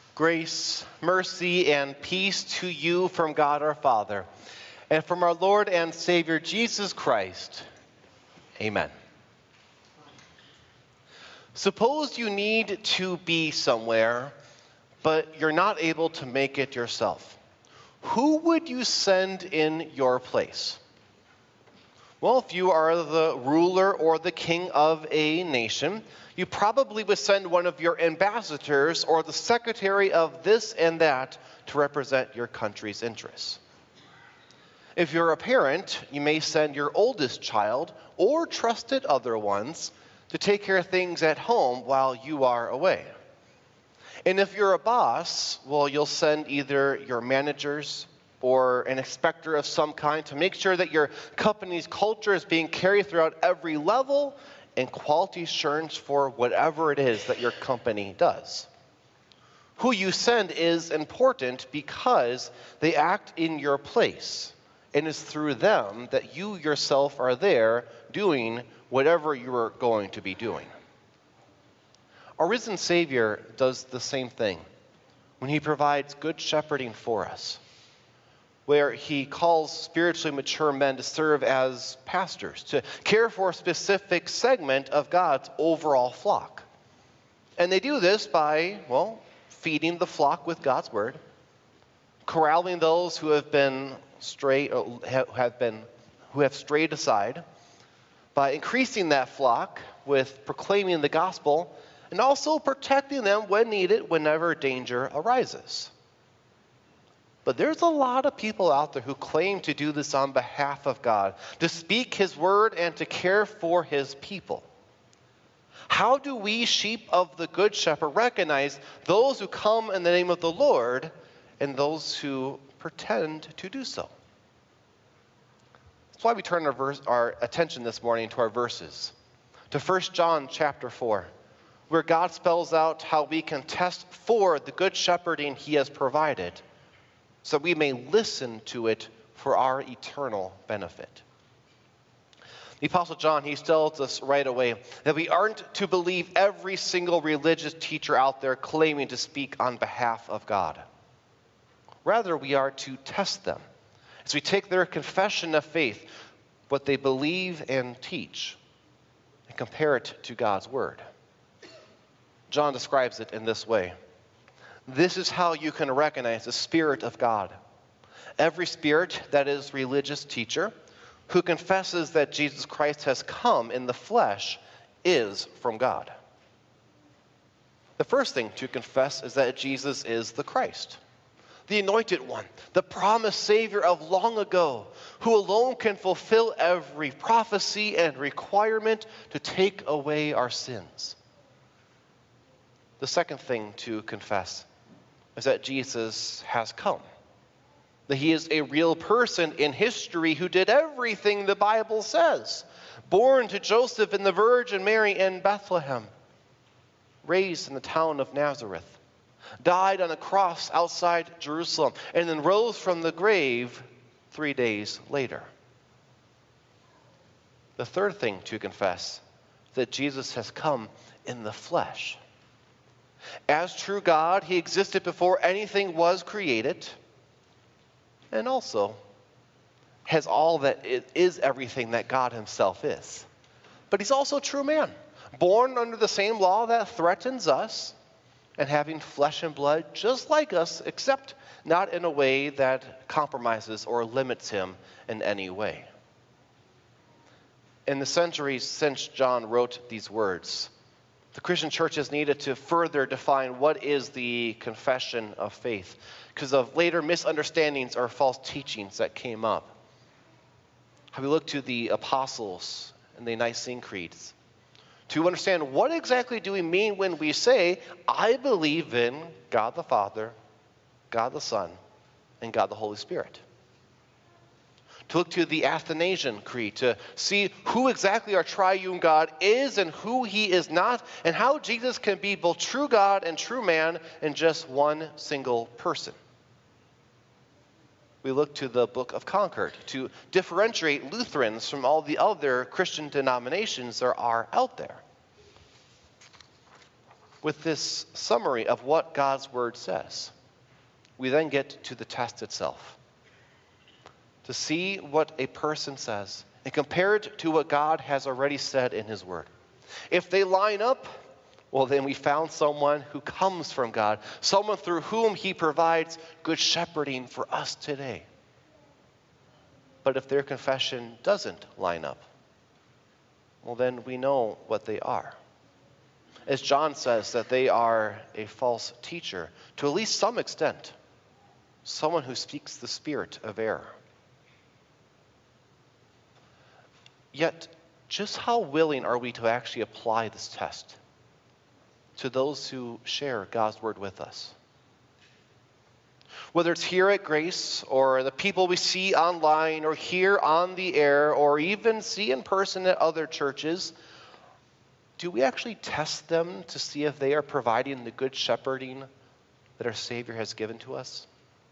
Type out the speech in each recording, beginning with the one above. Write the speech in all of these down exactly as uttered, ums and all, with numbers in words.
Grace, mercy, and peace to you from God our Father, and from our Lord and Savior Jesus Christ. Amen. Suppose you need to be somewhere, but you're not able to make it yourself. Who would you send in your place? Well, if you are the ruler or the king of a nation, you probably would send one of your ambassadors or the secretary of this and that to represent your country's interests. If you're a parent, you may send your oldest child or trusted other ones to take care of things at home while you are away. And if you're a boss, well, you'll send either your managers or an inspector of some kind to make sure that your company's culture is being carried throughout every level and quality assurance for whatever it is that your company does. Who you send is important because they act in your place, and it's through them that you yourself are there doing whatever you're going to be doing. Our risen Savior does the same thing when he provides good shepherding for us, where he calls spiritually mature men to serve as pastors, to care for a specific segment of God's overall flock. And they do this by, well, feeding the flock with God's word, corralling those who have been stray, have been, who have strayed aside, by increasing that flock with proclaiming the gospel, and also protecting them when needed whenever danger arises. But there's a lot of people out there who claim to do this on behalf of God, to speak his word and to care for his people. How do we, sheep of the Good Shepherd, recognize those who come in the name of the Lord and those who pretend to do so? That's why we turn our, verse, our attention this morning to our verses, to First John chapter four, where God spells out how we can test for the good shepherding he has provided, so we may listen to it for our eternal benefit. The Apostle John, he tells us right away that we aren't to believe every single religious teacher out there claiming to speak on behalf of God. Rather, we are to test them as we take their confession of faith, what they believe and teach, and compare it to God's word. John describes it in this way. This is how you can recognize the Spirit of God. Every spirit that is religious teacher who confesses that Jesus Christ has come in the flesh is from God. The first thing to confess is that Jesus is the Christ, the anointed one, the promised Savior of long ago, who alone can fulfill every prophecy and requirement to take away our sins. The second thing to confess is that Jesus has come, that he is a real person in history who did everything the Bible says, born to Joseph and the Virgin Mary in Bethlehem, raised in the town of Nazareth, died on a cross outside Jerusalem, and then rose from the grave three days later. The third thing to confess is that Jesus has come in the flesh. As true God, he existed before anything was created, and also has all that is everything that God himself is. But he's also a true man, born under the same law that threatens us, and having flesh and blood just like us, except not in a way that compromises or limits him in any way. In the centuries since John wrote these words, the Christian church has needed to further define what is the confession of faith because of later misunderstandings or false teachings that came up. Have we looked to the apostles and the Nicene Creeds to understand what exactly do we mean when we say, I believe in God the Father, God the Son, and God the Holy Spirit. To look to the Athanasian Creed, to see who exactly our triune God is and who he is not, and how Jesus can be both true God and true man in just one single person. We look to the Book of Concord to differentiate Lutherans from all the other Christian denominations there are out there. With this summary of what God's word says, we then get to the test itself. To see what a person says and compare it to what God has already said in his word. If they line up, well, then we found someone who comes from God, someone through whom he provides good shepherding for us today. But if their confession doesn't line up, well, then we know what they are. As John says, that they are a false teacher to at least some extent, someone who speaks the spirit of error. Yet, just how willing are we to actually apply this test to those who share God's word with us? Whether it's here at Grace or the people we see online or here on the air or even see in person at other churches, do we actually test them to see if they are providing the good shepherding that our Savior has given to us?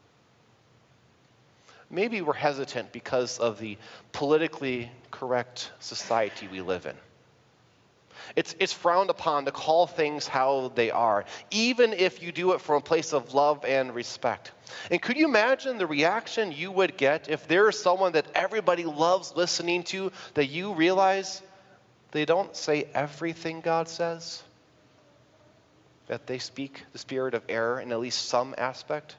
Maybe we're hesitant because of the politically correct society we live in. It's, it's frowned upon to call things how they are, even if you do it from a place of love and respect. And could you imagine the reaction you would get if there's someone that everybody loves listening to that you realize they don't say everything God says? That they speak the spirit of error in at least some aspect?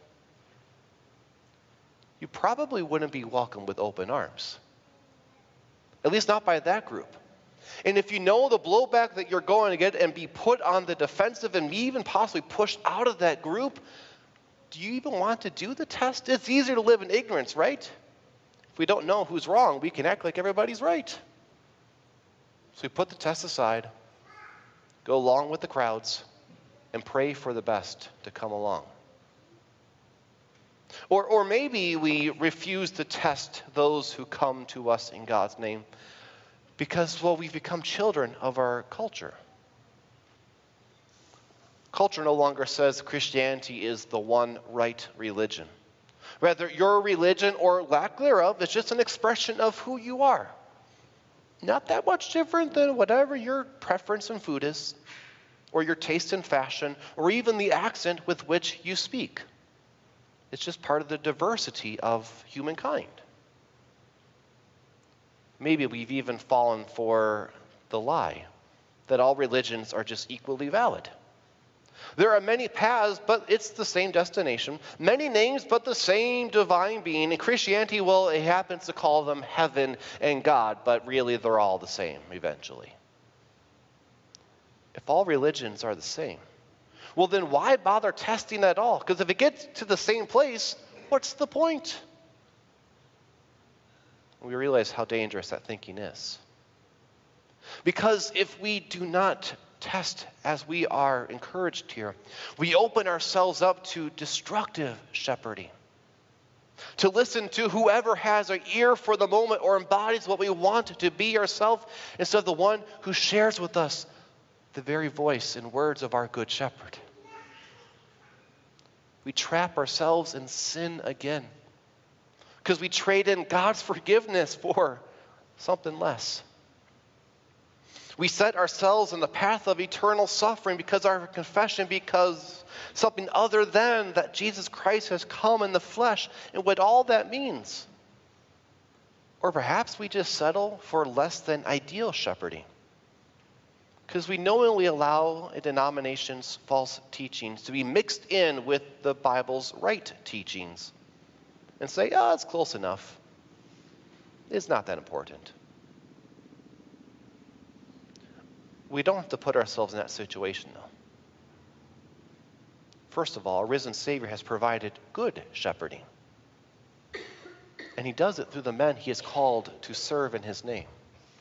You probably wouldn't be welcomed with open arms. At least not by that group. And if you know the blowback that you're going to get and be put on the defensive and even possibly pushed out of that group, do you even want to do the test? It's easier to live in ignorance, right? If we don't know who's wrong, we can act like everybody's right. So we put the test aside, go along with the crowds, and pray for the best to come along. Or, or maybe we refuse to test those who come to us in God's name because, well, we've become children of our culture. Culture no longer says Christianity is the one right religion. Rather, your religion or lack thereof is just an expression of who you are. Not that much different than whatever your preference in food is, or your taste in fashion, or even the accent with which you speak. It's just part of the diversity of humankind. Maybe we've even fallen for the lie that all religions are just equally valid. There are many paths, but it's the same destination. Many names, but the same divine being. In Christianity, well, it happens to call them heaven and God, but really they're all the same eventually. If all religions are the same, well, then why bother testing at all? Because if it gets to the same place, what's the point? We realize how dangerous that thinking is. Because if we do not test as we are encouraged here, we open ourselves up to destructive shepherding. To listen to whoever has an ear for the moment or embodies what we want to be ourselves instead of the one who shares with us the very voice and words of our good shepherd. We trap ourselves in sin again because we trade in God's forgiveness for something less. We set ourselves in the path of eternal suffering because our confession because something other than that Jesus Christ has come in the flesh and what all that means. Or perhaps we just settle for less than ideal shepherding because we knowingly allow a denomination's false teachings to be mixed in with the Bible's right teachings and say, oh, it's close enough. It's not that important. We don't have to put ourselves in that situation, though. First of all, our risen Savior has provided good shepherding. And he does it through the men he has called to serve in his name.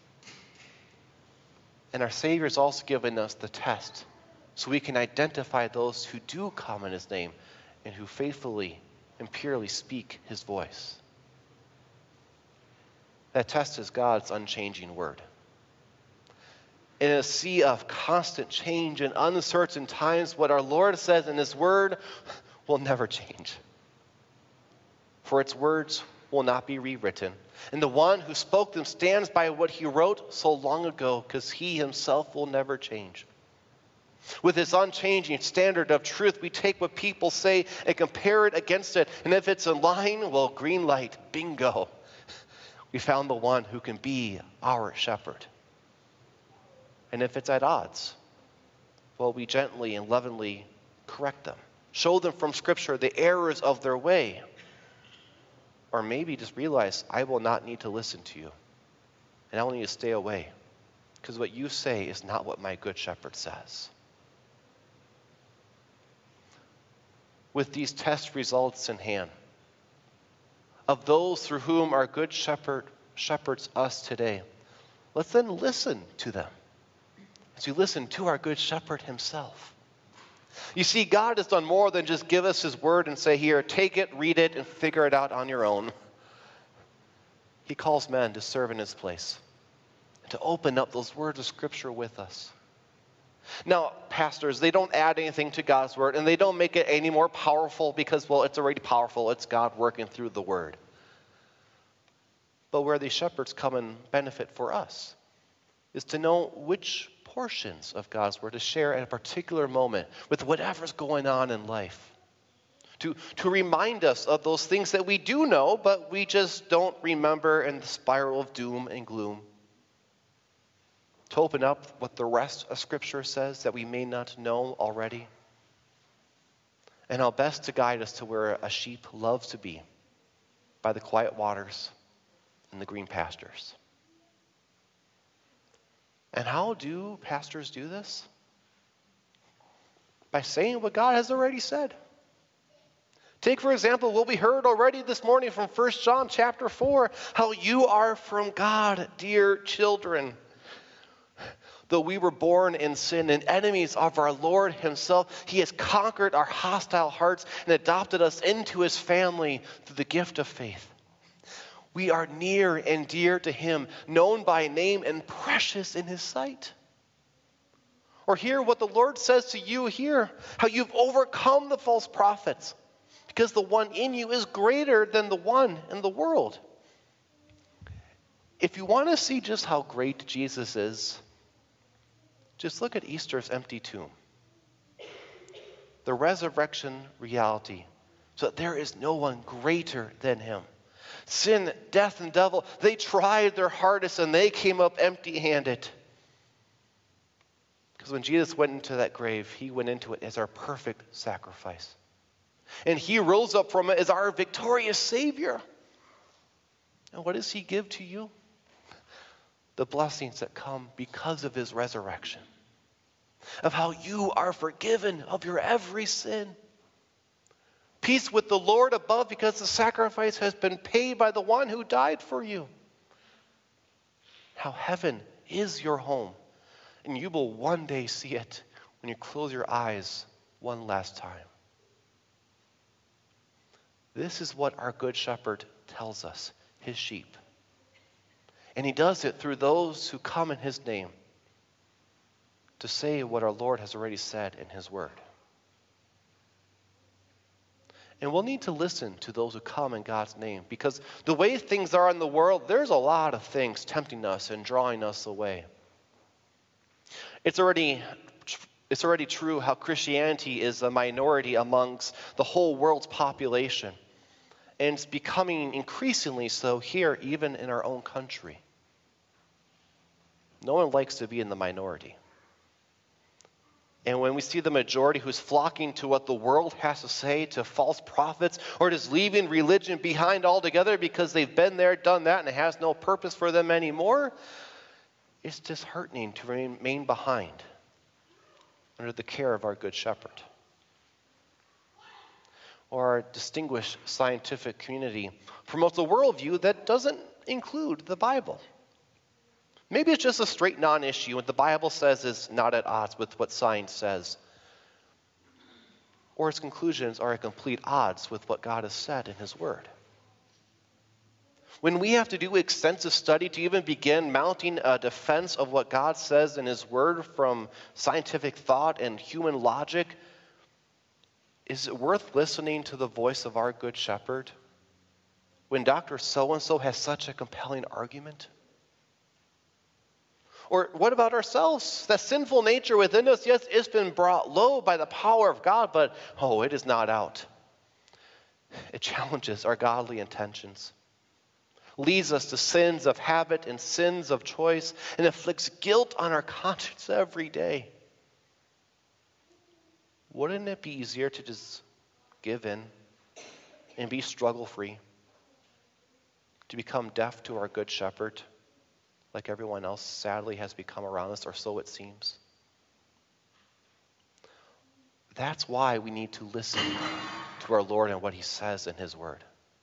And our Savior has also given us the test so we can identify those who do come in his name and who faithfully and purely speak his voice. That test is God's unchanging word. In a sea of constant change and uncertain times, what our Lord says in his word will never change. For its words will not be rewritten. And the one who spoke them stands by what he wrote so long ago because he himself will never change. With his unchanging standard of truth, we take what people say and compare it against it. And if it's in line, well, green light, bingo. We found the one who can be our shepherd. And if it's at odds, well, we gently and lovingly correct them. Show them from Scripture the errors of their way. Or maybe just realize, I will not need to listen to you. And I will need to stay away. Because what you say is not what my good shepherd says. With these test results in hand, of those through whom our good shepherd shepherds us today, let's then listen to them as we listen to our good shepherd himself. You see, God has done more than just give us his word and say, here, take it, read it, and figure it out on your own. He calls men to serve in his place, to open up those words of Scripture with us. Now, pastors, they don't add anything to God's word, and they don't make it any more powerful because, well, it's already powerful. It's God working through the word. But where these shepherds come and benefit for us is to know which portions of God's word to share at a particular moment with whatever's going on in life. To, to remind us of those things that we do know, but we just don't remember in the spiral of doom and gloom. To open up what the rest of Scripture says that we may not know already. And how best to guide us to where a sheep loves to be, by the quiet waters and the green pastures. And how do pastors do this? By saying what God has already said. Take, for example, what we heard already this morning from First John chapter four, how you are from God, dear children. Though we were born in sin and enemies of our Lord himself, he has conquered our hostile hearts and adopted us into his family through the gift of faith. We are near and dear to him, known by name and precious in his sight. Or hear what the Lord says to you here, how you've overcome the false prophets, because the one in you is greater than the one in the world. If you want to see just how great Jesus is, just look at Easter's empty tomb. The resurrection reality, so that there is no one greater than him. Sin, death, and devil, they tried their hardest and they came up empty-handed. Because when Jesus went into that grave, he went into it as our perfect sacrifice. And he rose up from it as our victorious Savior. And what does he give to you? The blessings that come because of his resurrection. Of how you are forgiven of your every sin. Peace with the Lord above because the sacrifice has been paid by the one who died for you. How heaven is your home. And you will one day see it when you close your eyes one last time. This is what our good shepherd tells us, his sheep. And he does it through those who come in his name to say what our Lord has already said in his word. And we'll need to listen to those who come in God's name, because the way things are in the world, there's a lot of things tempting us and drawing us away. It's already, it's already true how Christianity is a minority amongst the whole world's population. And it's becoming increasingly so here, even in our own country. No one likes to be in the minority. And when we see the majority who's flocking to what the world has to say, to false prophets, or just leaving religion behind altogether because they've been there, done that, and it has no purpose for them anymore, it's disheartening to remain behind under the care of our good shepherd. Or our distinguished scientific community promotes a worldview that doesn't include the Bible. Maybe it's just a straight non-issue. What the Bible says is not at odds with what science says. Or its conclusions are at complete odds with what God has said in his word. When we have to do extensive study to even begin mounting a defense of what God says in his word from scientific thought and human logic, is it worth listening to the voice of our good shepherd when Doctor So-and-so has such a compelling argument? Or what about ourselves? That sinful nature within us, yes, it's been brought low by the power of God, but oh, it is not out. It challenges our godly intentions, leads us to sins of habit and sins of choice, and inflicts guilt on our conscience every day. Wouldn't it be easier to just give in and be struggle-free, to become deaf to our good shepherd, like everyone else sadly has become around us, or so it seems? That's why we need to listen to our Lord and what he says in his word.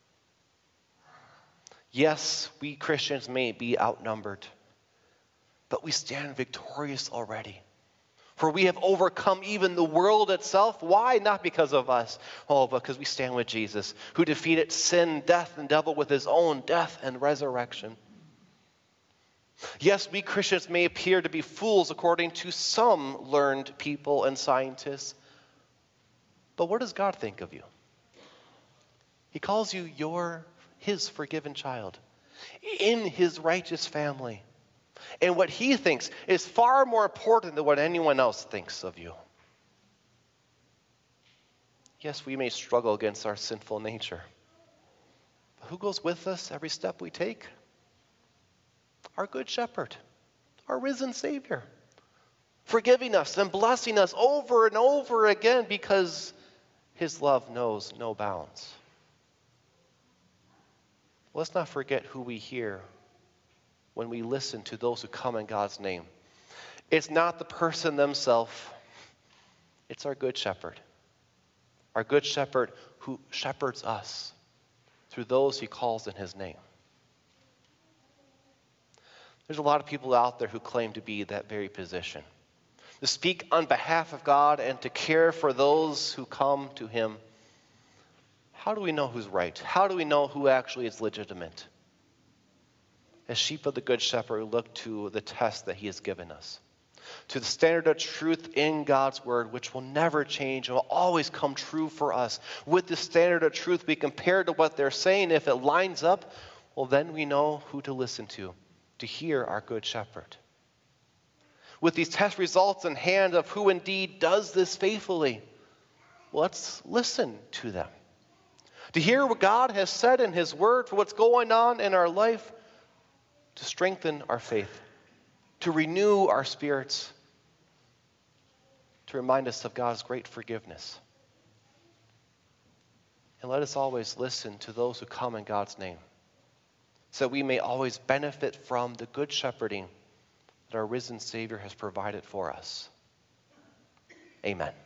Yes, we Christians may be outnumbered, but we stand victorious already. For we have overcome even the world itself. Why? Not because of us. Oh, but because we stand with Jesus, who defeated sin, death, and devil with his own death and resurrection. Yes, we Christians may appear to be fools according to some learned people and scientists. But what does God think of you? He calls you your, his forgiven child, in his righteous family. And what he thinks is far more important than what anyone else thinks of you. Yes, we may struggle against our sinful nature. But who goes with us every step we take? Our good shepherd, our risen Savior, forgiving us and blessing us over and over again because his love knows no bounds. Let's not forget who we hear when we listen to those who come in God's name. It's not the person themselves. It's our good shepherd. Our good shepherd who shepherds us through those he calls in his name. There's a lot of people out there who claim to be that very position, to speak on behalf of God and to care for those who come to him. How do we know who's right? How do we know who actually is legitimate? As sheep of the Good Shepherd, we look to the test that he has given us, to the standard of truth in God's word, which will never change and will always come true for us. With the standard of truth, we compare to what they're saying. If it lines up, well, then we know who to listen to, to hear our Good Shepherd. With these test results in hand of who indeed does this faithfully, well, let's listen to them. To hear what God has said in his word for what's going on in our life, to strengthen our faith, to renew our spirits, to remind us of God's great forgiveness. And let us always listen to those who come in God's name, so we may always benefit from the good shepherding that our risen Savior has provided for us. Amen.